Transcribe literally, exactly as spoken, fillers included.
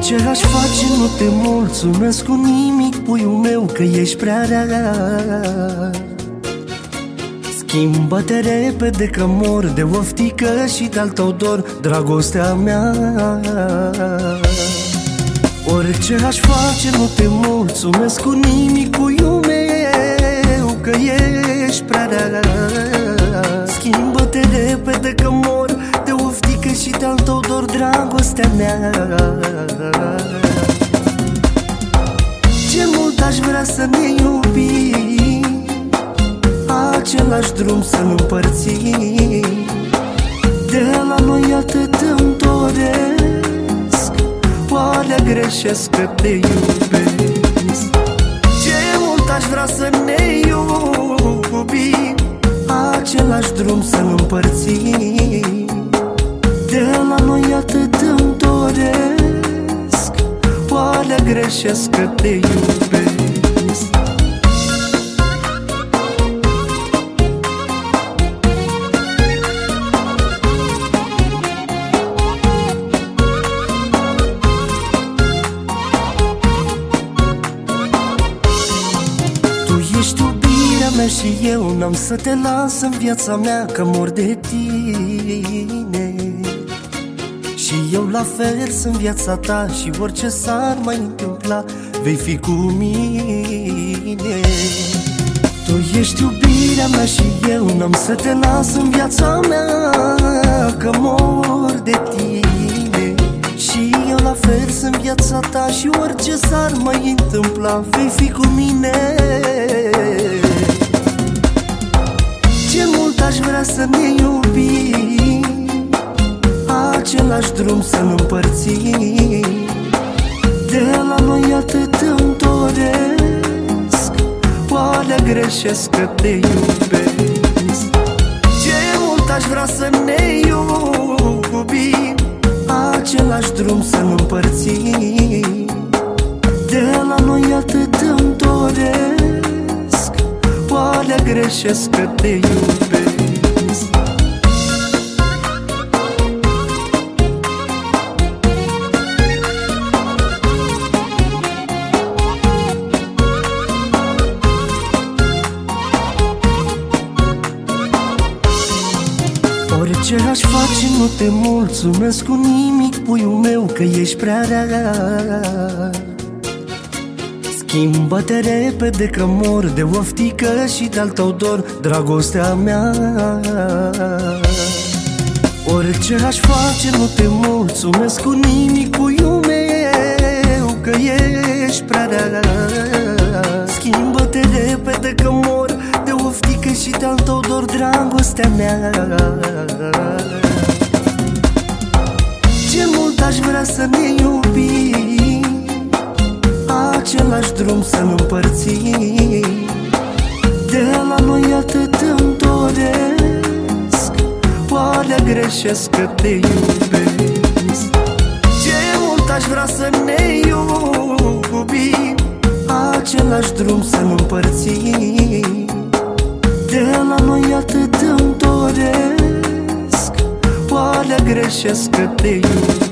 Orice aș face nu te mulțumesc cu nimic, puiul meu, că ești prea rar. Schimbă-te repede că mor de oftică și de-al tău dor, dragostea mea. Orice aș face nu te mulțumesc cu nimic, puiul meu, că ești prea rar. Schimbă-te repede că mor de oftică și de-al tău dor, dragostea mea. Ce mult aș vrea să ne iubim, același drum să-l împărțim. De la noi atât îmi doresc, oare greșesc că te iubesc? Ce mult aș vrea să ne iubim, același drum să-l împărțim. De la noi atât îmi doresc, oare greșesc că te iubesc? Ești iubirea mea și eu n-am să te las în viața mea, că mor de tine. Și eu la fel sunt viața ta și orice s-ar mai întâmpla, vei fi cu mine. Tu ești iubirea mea și eu n-am să te las în viața mea, că mor de tine. Și eu la fel sunt viața ta și orice s-ar mai întâmpla, vei fi cu mine. Ce mult aș vrea să ne iubim, același drum să-l împărțim. De la noi atât îmi doresc, oare greșesc că te iubesc? Ce mult aș vrea să ne iubim, același drum să-l împărțim. De la noi atât îmi doresc, oare greșesc că te iubesc? Orice aș face nu te mulțumesc cu nimic, puiul meu, că ești prea rar. Schimbă-te repede că mor de oftică și de-al tău dor, dragostea mea. Orice aș face nu te mulțumesc cu nimic, puiul meu, că ești prea rar. Schimbă-te repede că mor de oftică și de-al tău dor, dragostea mea. Ce mult aș vrea să ne iubim, același drum să-l împărțim. De la noi atât îmi doresc, oare greșesc că te iubesc? Ce mult aș vrea să ne iubim, același drum să-l împărțim. De la noi atât îmi doresc, oare greșesc că te iubesc?